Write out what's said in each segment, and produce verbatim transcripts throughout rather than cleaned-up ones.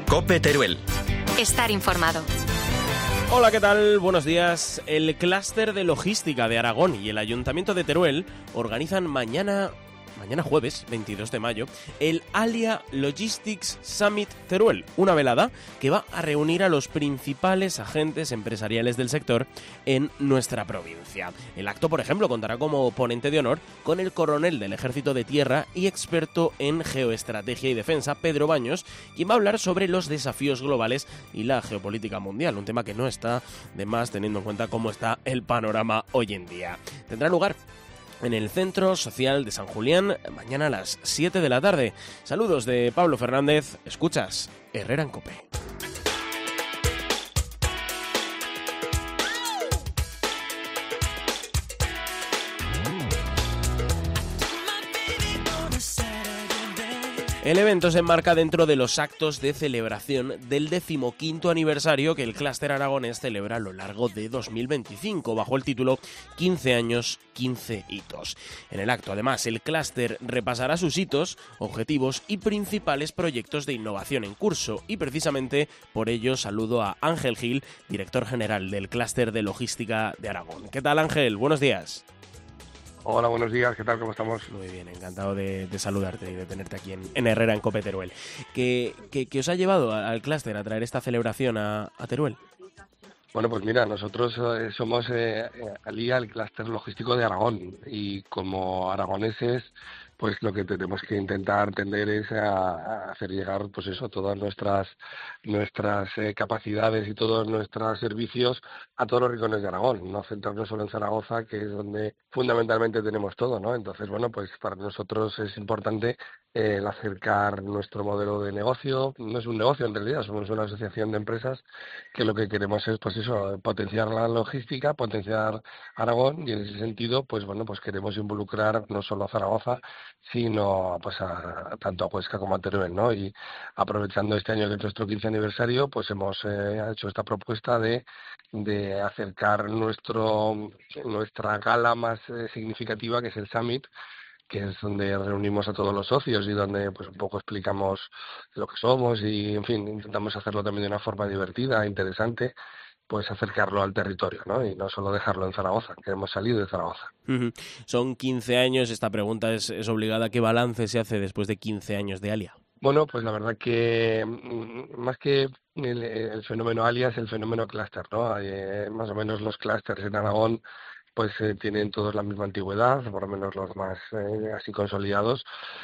COPE Teruel. Estar informado. Hola, ¿qué tal? Buenos días. El clúster de logística de Aragón y el Ayuntamiento de Teruel organizan mañana, mañana jueves, veintidós de mayo, el Alia Logistics Summit Teruel, una velada que va a reunir a los principales agentes empresariales del sector en nuestra provincia. El acto, por ejemplo, contará como ponente de honor con el coronel del Ejército de Tierra y experto en geoestrategia y defensa, Pedro Baños, quien va a hablar sobre los desafíos globales y la geopolítica mundial, un tema que no está de más teniendo en cuenta cómo está el panorama hoy en día. Tendrá lugar en el Centro Social de San Julián, mañana a las siete de la tarde. Saludos de Pablo Fernández. Escuchas Herrera en COPE. El evento se enmarca dentro de los actos de celebración del decimoquinto aniversario que el clúster aragonés celebra a lo largo de dos mil veinticinco, bajo el título quince años, quince hitos. En el acto, además, el clúster repasará sus hitos, objetivos y principales proyectos de innovación en curso, y precisamente por ello saludo a Ángel Gil, director general del clúster de logística de Aragón. ¿Qué tal, Ángel? Buenos días. Hola, buenos días, ¿qué tal? ¿Cómo estamos? Muy bien, encantado de, de saludarte y de tenerte aquí en, en Herrera en COPE Teruel. ¿Qué, qué, qué os ha llevado al clúster a traer esta celebración a, a Teruel? Bueno, pues mira, nosotros eh, somos eh, Alia, el clúster logístico de Aragón, y como aragoneses, pues lo que tenemos que intentar tender es a, a hacer llegar, pues eso, todas nuestras nuestras eh, capacidades y todos nuestros servicios a todos los rincones de Aragón, no centrarnos solo en Zaragoza, que es donde fundamentalmente tenemos todo, ¿no? Entonces, bueno, pues para nosotros es importante eh, el acercar nuestro modelo de negocio. No es un negocio en realidad, somos una asociación de empresas que lo que queremos es, pues eso, potenciar la logística, potenciar Aragón, y en ese sentido, pues bueno, pues queremos involucrar no solo a Zaragoza, sino pues a, tanto a Huesca como a Teruel, ¿no? Y aprovechando este año que es nuestro quince aniversario, pues hemos eh, hecho esta propuesta de, de acercar nuestro nuestra gala más eh, significativa, que es el Summit, que es donde reunimos a todos los socios y donde pues un poco explicamos lo que somos y, en fin, intentamos hacerlo también de una forma divertida, interesante, pues acercarlo al territorio, ¿no? Y no solo dejarlo en Zaragoza, que hemos salido de Zaragoza. Uh-huh. Son quince años, esta pregunta es, es obligada. ¿Qué balance se hace después de quince años de Alia? Bueno, pues la verdad que más que el, el fenómeno Alia es el fenómeno clúster, ¿no? Eh, más o menos los clústeres en Aragón pues eh, tienen todos la misma antigüedad, por lo menos los más eh, así consolidados.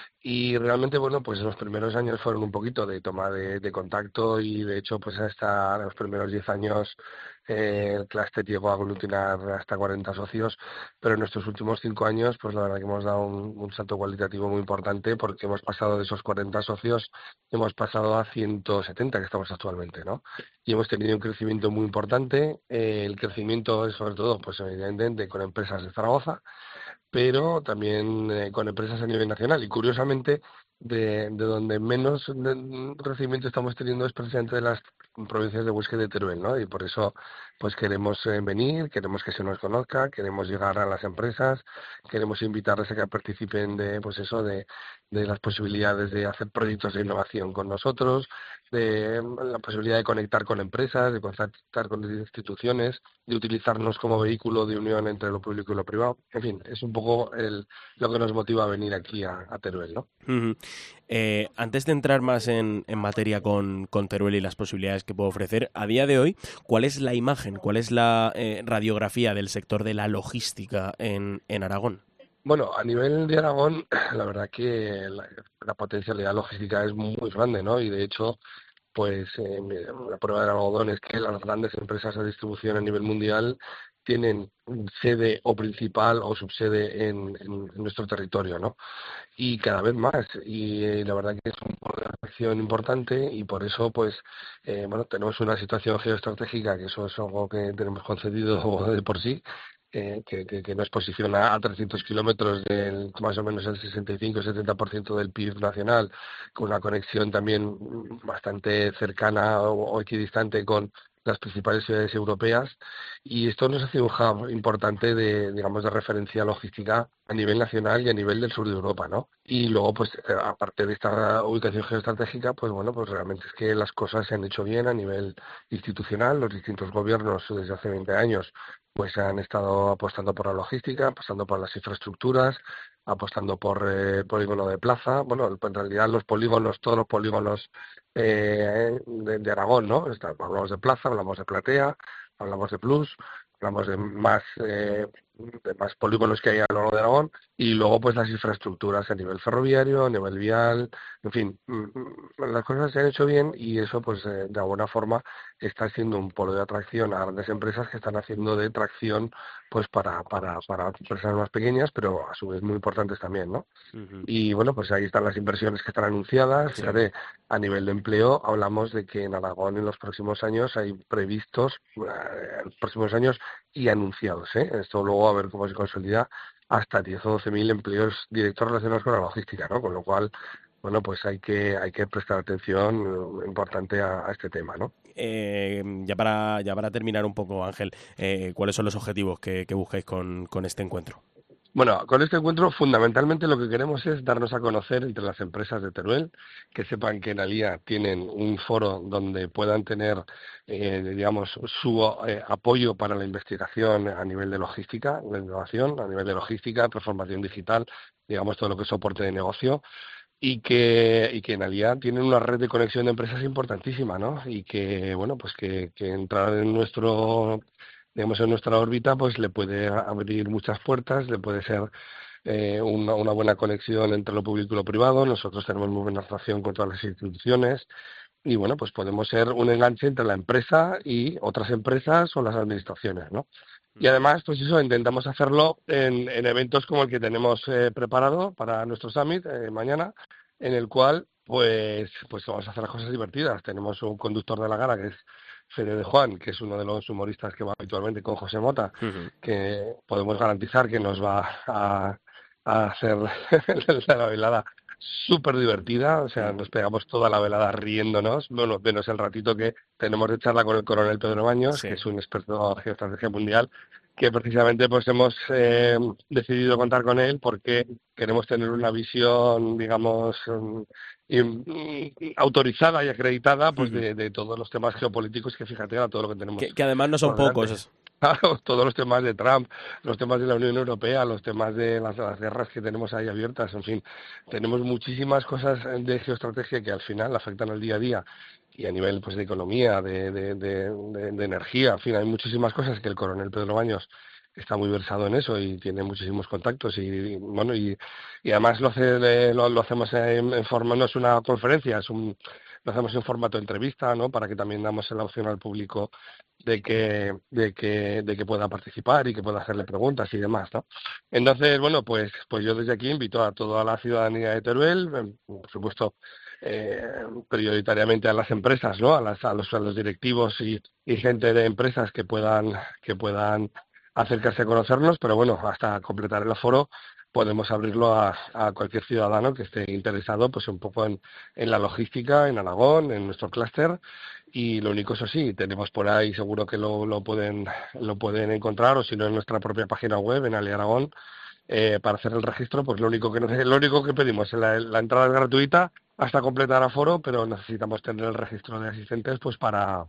Y realmente, bueno, pues los primeros años fueron un poquito de toma de, de contacto, y de hecho, pues hasta los primeros diez años eh, el clúster llegó a aglutinar hasta cuarenta socios, pero en estos últimos cinco años, pues la verdad que hemos dado un, un salto cualitativo muy importante, porque hemos pasado de esos cuarenta socios, hemos pasado a ciento setenta que estamos actualmente, ¿no? Y hemos tenido un crecimiento muy importante. Eh, el crecimiento es sobre todo, pues evidentemente, con empresas de Zaragoza, pero también eh, con empresas a nivel nacional. Y curiosamente, de, de donde menos de, recibimiento estamos teniendo es precisamente de las provincias de Huesca y de Teruel, ¿no? Y por eso pues queremos eh, venir, queremos que se nos conozca, queremos llegar a las empresas, queremos invitarles a que participen de, pues eso, de, de las posibilidades de hacer proyectos de innovación con nosotros, de la posibilidad de conectar con empresas, de contactar con instituciones, de utilizarnos como vehículo de unión entre lo público y lo privado. En fin, es un poco el, lo que nos motiva a venir aquí a, a Teruel, ¿no? Uh-huh. Eh, antes de entrar más en, en materia con, con Teruel y las posibilidades que puede ofrecer, a día de hoy, ¿cuál es la imagen, cuál es la eh, radiografía del sector de la logística en, en Aragón? Bueno, a nivel de Aragón, la verdad que la, la potencialidad logística es muy grande, ¿no? Y de hecho, pues eh, la prueba del algodón es que las grandes empresas de distribución a nivel mundial tienen sede o principal o subsede en, en, en nuestro territorio, ¿no? Y cada vez más, y eh, la verdad que es un poco de acción importante, y por eso pues eh, bueno, tenemos una situación geoestratégica, que eso es algo que tenemos concedido de por sí, eh, que, que, que nos posiciona a trescientos kilómetros del más o menos el sesenta y cinco setenta por ciento del P I B nacional, con una conexión también bastante cercana o, o equidistante con las principales ciudades europeas, y esto nos hace un hub importante de, digamos, de referencia logística a nivel nacional y a nivel del sur de Europa, ¿no? Y luego, pues, aparte de esta ubicación geoestratégica, pues bueno, pues realmente es que las cosas se han hecho bien a nivel institucional. Los distintos gobiernos desde hace veinte años pues han estado apostando por la logística, apostando por las infraestructuras, apostando por eh, polígono de plaza. Bueno, en realidad los polígonos, todos los polígonos eh, de, de Aragón, ¿no? Está, hablamos de plaza, hablamos de platea, hablamos de plus, hablamos de más eh, de más polígonos que hay a lo largo de Aragón, y luego pues las infraestructuras a nivel ferroviario, a nivel vial, en fin, las cosas se han hecho bien, y eso pues eh, de alguna forma está siendo un polo de atracción a grandes empresas que están haciendo de tracción pues para para para empresas más pequeñas, pero a su vez muy importantes también, ¿no? Uh-huh. Y bueno, pues ahí están las inversiones que están anunciadas. Sí. Fíjate, a nivel de empleo hablamos de que en Aragón en los próximos años hay previstos, eh, en los próximos años y anunciados, ¿eh? Esto luego a ver cómo se consolida, hasta diez o doce mil empleos directos relacionados con la logística, ¿no? Con lo cual, bueno, pues hay que hay que prestar atención importante a, a este tema, ¿no? Eh, ya para ya para terminar un poco, Ángel, eh, ¿cuáles son los objetivos que, que buscáis con, con este encuentro? Bueno, con este encuentro fundamentalmente lo que queremos es darnos a conocer entre las empresas de Teruel, que sepan que en Alia tienen un foro donde puedan tener, eh, digamos, su eh, apoyo para la investigación a nivel de logística, de innovación, a nivel de logística, transformación digital, digamos, todo lo que es soporte de negocio. Y que, y que en Alia tienen una red de conexión de empresas importantísima, ¿no? Y que, bueno, pues que, que entrar en nuestro, digamos, en nuestra órbita, pues le puede abrir muchas puertas, le puede ser eh, una, una buena conexión entre lo público y lo privado. Nosotros tenemos muy buena relación con todas las instituciones, y bueno, pues podemos ser un enganche entre la empresa y otras empresas o las administraciones, ¿no? Y además, pues eso, intentamos hacerlo en, en eventos como el que tenemos eh, preparado para nuestro summit eh, mañana, en el cual pues pues vamos a hacer las cosas divertidas. Tenemos un conductor de la gala que es Fede de Juan, que es uno de los humoristas que va habitualmente con José Mota, uh-huh. que podemos garantizar que nos va a, a hacer la velada súper divertida. O sea, nos pegamos toda la velada riéndonos, bueno, menos el ratito que tenemos de charla con el coronel Pedro Baños, sí. que es un experto en geoestrategia mundial, que precisamente pues hemos eh, decidido contar con él porque queremos tener una visión, digamos, um, y, y, autorizada y acreditada pues uh-huh. de, de todos los temas geopolíticos, que fíjate a todo lo que tenemos. Que, que además no son pocos. Todos los temas de Trump, los temas de la Unión Europea, los temas de las, las guerras que tenemos ahí abiertas, en fin, tenemos muchísimas cosas de geoestrategia que al final afectan al día a día, y a nivel pues de economía, de, de, de, de, de energía, en fin, hay muchísimas cosas que el coronel Pedro Baños está muy versado en eso y tiene muchísimos contactos, y bueno, y, y además lo, hace, lo, lo hacemos en, en forma, no es una conferencia, es un lo hacemos en formato de entrevista, ¿no? Para que también damos la opción al público de que, de que, de que pueda participar y que pueda hacerle preguntas y demás, ¿no? Entonces, bueno, pues, pues yo desde aquí invito a toda la ciudadanía de Teruel, por supuesto, eh, prioritariamente a las empresas, ¿no? A, las, a, los, a los directivos y, y gente de empresas que puedan, que puedan acercarse a conocernos, pero bueno, hasta completar el aforo podemos abrirlo a, a cualquier ciudadano que esté interesado pues un poco en, en la logística, en Aragón, en nuestro clúster. Y lo único, eso sí, tenemos por ahí, seguro que lo, lo pueden lo pueden encontrar, o si no en nuestra propia página web, en Alia Aragón, eh, para hacer el registro. Pues lo único que lo único que pedimos, la, la entrada es gratuita hasta completar aforo, pero necesitamos tener el registro de asistentes pues para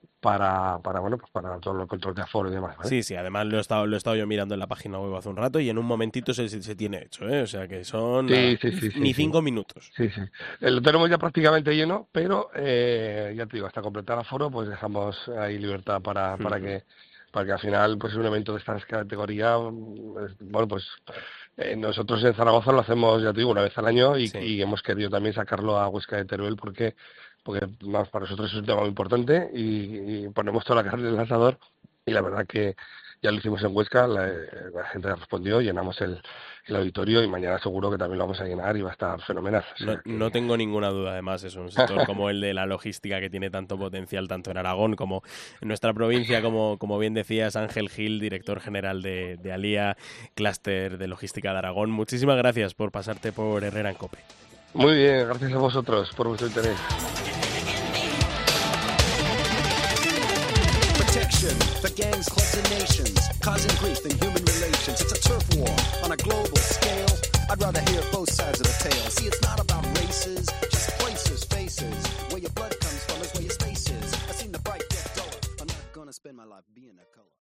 para para bueno pues para todo el control de aforo y demás, ¿vale? Sí, sí, además lo he estado lo he estado yo mirando en la página web hace un rato, y en un momentito se, se tiene hecho, ¿eh? O sea que son sí, nada, sí, sí, sí, ni sí. cinco minutos. Sí, sí. Lo tenemos ya prácticamente lleno, pero eh, ya te digo, hasta completar aforo pues dejamos ahí libertad para para uh-huh. que para que al final pues un evento de esta categoría, bueno, pues eh, nosotros en Zaragoza lo hacemos, ya te digo, una vez al año, y, sí. y hemos querido también sacarlo a Huesca de Teruel porque porque vamos, para nosotros es un tema muy importante, y, y ponemos toda la carne en el asador, y la verdad que ya lo hicimos en Huesca, la, la gente respondió, llenamos el, el auditorio, y mañana seguro que también lo vamos a llenar y va a estar fenomenal. O sea, no, que... no tengo ninguna duda, además es un sector como el de la logística que tiene tanto potencial tanto en Aragón como en nuestra provincia, como, como bien decías. Ángel Gil, director general de, de Alia, clúster de logística de Aragón, muchísimas gracias por pasarte por Herrera en COPE. Muy bien, gracias a vosotros por vuestro interés. nation, for gangs, clubs, and nations, causing grief in human relations. It's a turf war on a global scale. I'd rather hear both sides of the tale. See, it's not about races, just places, faces. Where your blood comes from is where your space is. I've seen the bright get duller. I'm not gonna spend my life being a color.